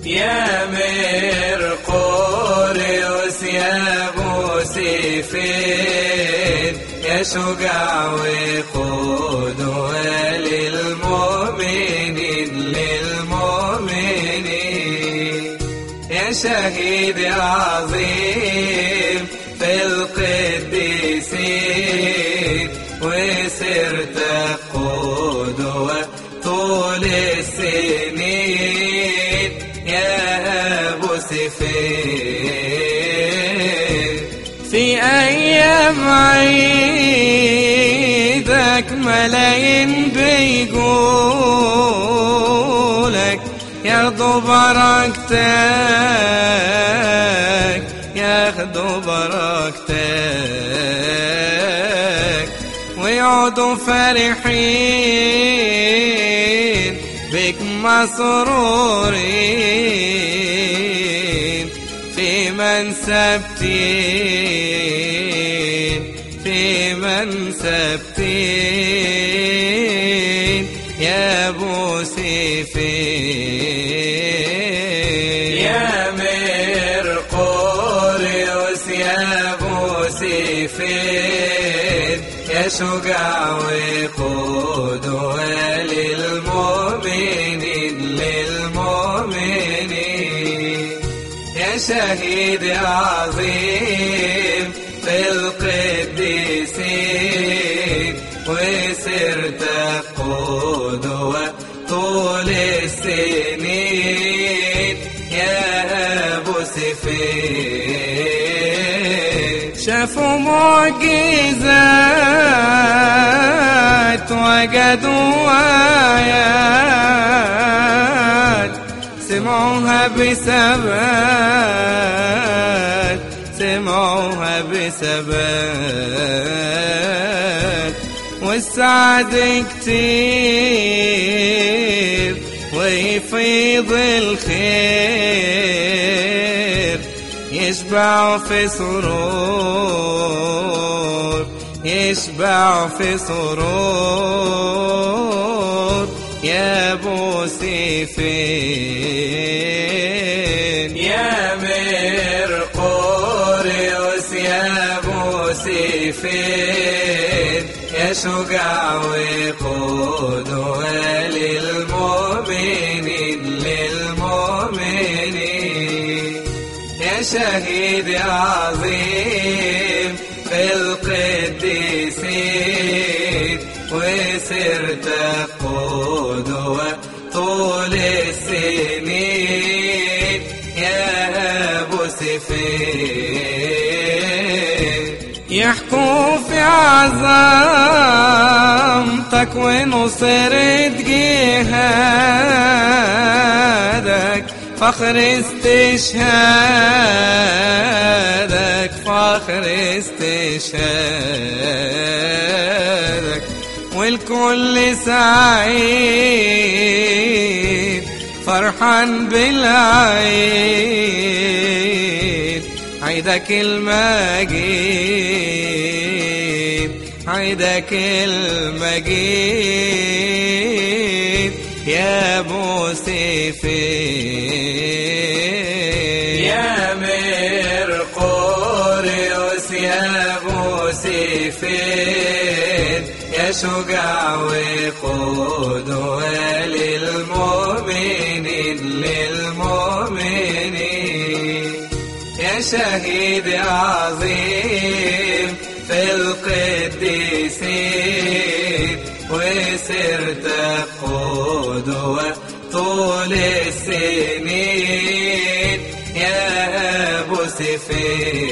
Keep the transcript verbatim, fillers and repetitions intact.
يا مرقوريوس يا ابو سيفين يا شجاع وقدوة للمؤمنين للمؤمنين يا شهيد عظيم في القديسين وسرت قدوة طول السنين يا أبو سيفين. في أيام عيدك ملايين بيقولك ياخدوا بركتك ياخدوا بركتك ويقعدوا فرحين بك مسرورين في من سبتين في من سبتين يا ابو سيفين. يا مرقوريوس يا ابو سيفين يا شجاع وقدوة للمؤمنين للمؤمنين يا شهيد عظيم في القديسين وسرت قدوة طول السنين يا أبو سيفين. شافوا معجزات وجدوا آيات سمعوها بثبات سمعوها بثبات والسعد كتير ويفيض الخير يشبع في سرور يشبع في سرور يا ابو سيفين. يا مرقوريوس يا ابو سيفين يا شجاع وقدوة للمؤمنين للمؤمنين يا شهيد عظيم في القديسين وسرت قدوة طول السنين يا أبو سيفين. يحكوا في عظمتك ونصرة جهادك فخر استشهادك فخر استشهادك والكل سعيد فرحان بالعيد عيدك المجيد عيدك المجيد يا ابو سيفين. يا مرقوريوس يا ابو سيفين يا شجاع وقدوة للمؤمنين للمؤمنين يا شهيد عظيم في القديسين وسرت قدوة طول السنين يا أبو سيفين.